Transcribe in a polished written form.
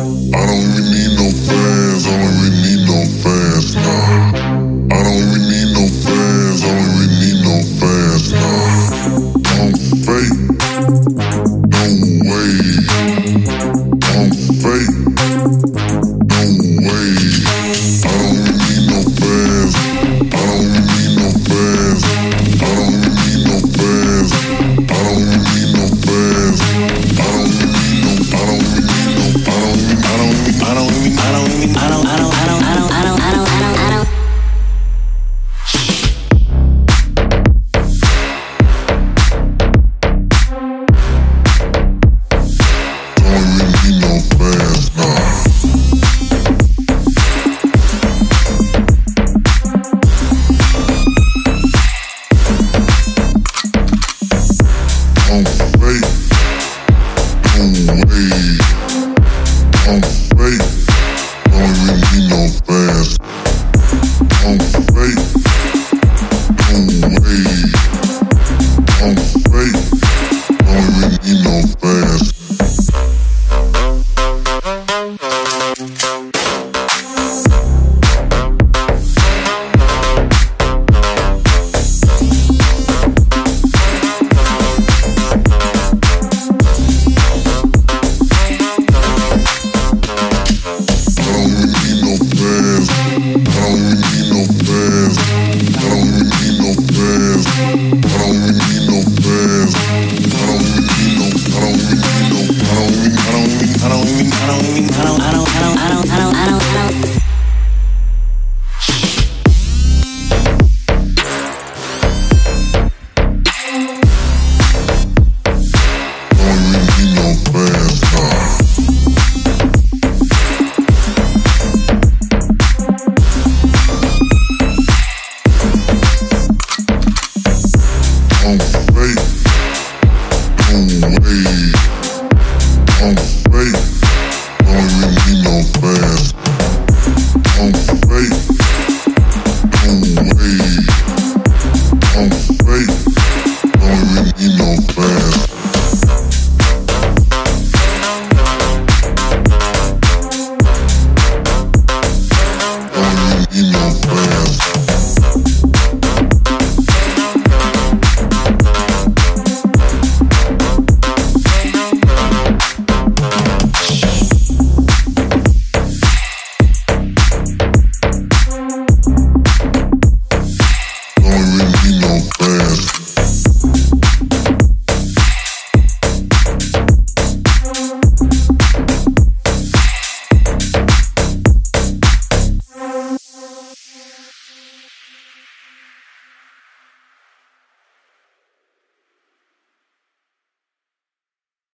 I don't even need no fans, I don't even need no fans, nah. I don't even need no fans, I don't even need no fans, nah. I'm fake, no way. I'm fake, no way. I don't even need no fans, I don't even need no fans, I don't even need no fans, I don't even need no fans, I don't even need no, I don't even need no, I don't even, I don't even, I don't even, I don't even, I don't, I don't, I don't, I don't, I don't, I don't, I don't. I'm fake, no way. I'm